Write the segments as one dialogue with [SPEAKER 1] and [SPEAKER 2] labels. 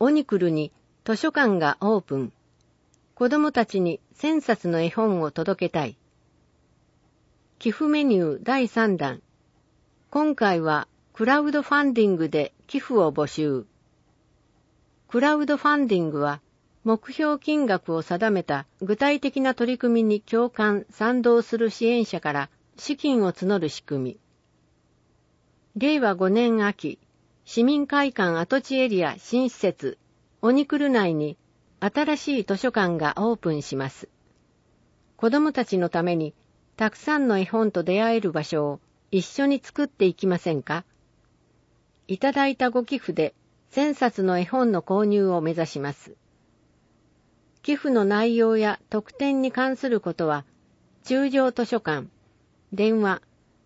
[SPEAKER 1] オニクルに図書館がオープン。子供たちに1000冊の絵本を届けたい。寄付メニュー第3弾。今回はクラウドファンディングで寄付を募集。クラウドファンディングは目標金額を定めた具体的な取り組みに共感・賛同する支援者から資金を募る仕組み。令和5年秋、市民会館跡地エリア新施設、オニクル内に新しい図書館がオープンします。子供たちのためにたくさんの絵本と出会える場所を一緒に作っていきませんか？いただいたご寄付で1000冊の絵本の購入を目指します。寄付の内容や特典に関することは、中条図書館、電話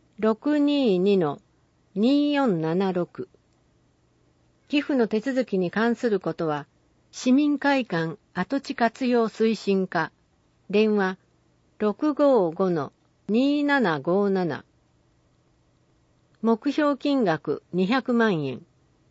[SPEAKER 1] 622-2476。寄付の手続きに関することは、市民会館跡地活用推進課、電話 655-2757。目標金額200万円。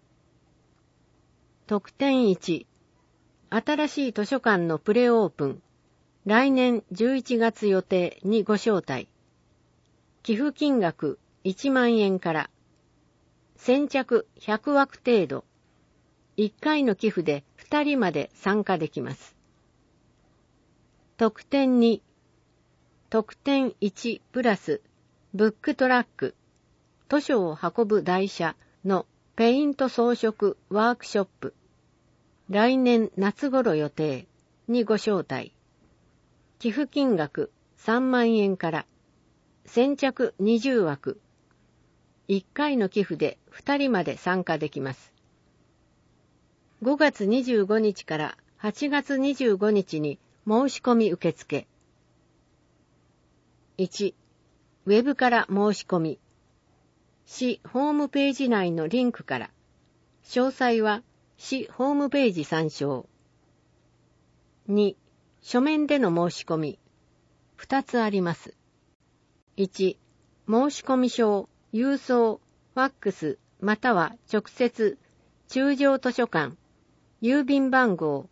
[SPEAKER 1] 特典1、新しい図書館のプレオープン、来年11月予定にご招待。寄付金額1万円から。先着100枠程度。1回の寄付で2人まで参加できます。特典2、特典1プラス、ブックトラック、図書を運ぶ台車のペイント装飾ワークショップ。来年夏頃予定にご招待。寄付金額3万円から。先着20枠。1回の寄付で2人まで参加できます。5月25日から8月25日に申し込み受付。1、ウェブから申し込み。市ホームページ内のリンクから。詳細は市ホームページ参照。2、書面での申し込み。2つあります。1、申込書、郵送、ファックス、または直接、中条図書館、郵便番号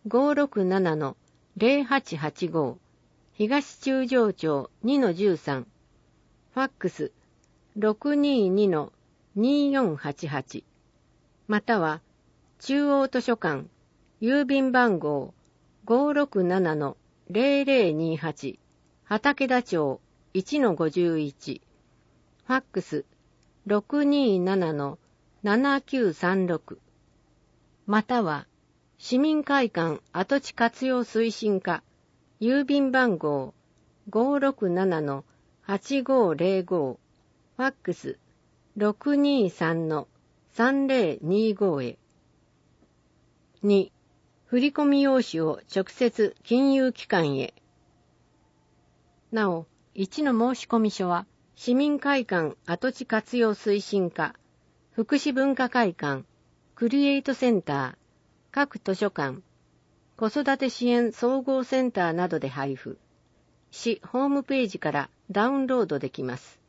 [SPEAKER 1] 567-0885、東中条町 2-13、ファックス 622-2488、または中央図書館、郵便番号 567-0028、畠田町 1-51、ファックス 627-7936、または市民会館跡地活用推進課、郵便番号 567-8505、ファックス 623-3025 へ。2、振込用紙を直接金融機関へ。なお、1の申込書は、市民会館跡地活用推進課、福祉文化会館、クリエイトセンター、各図書館、子育て支援総合センターなどで配布。市ホームページからダウンロードできます。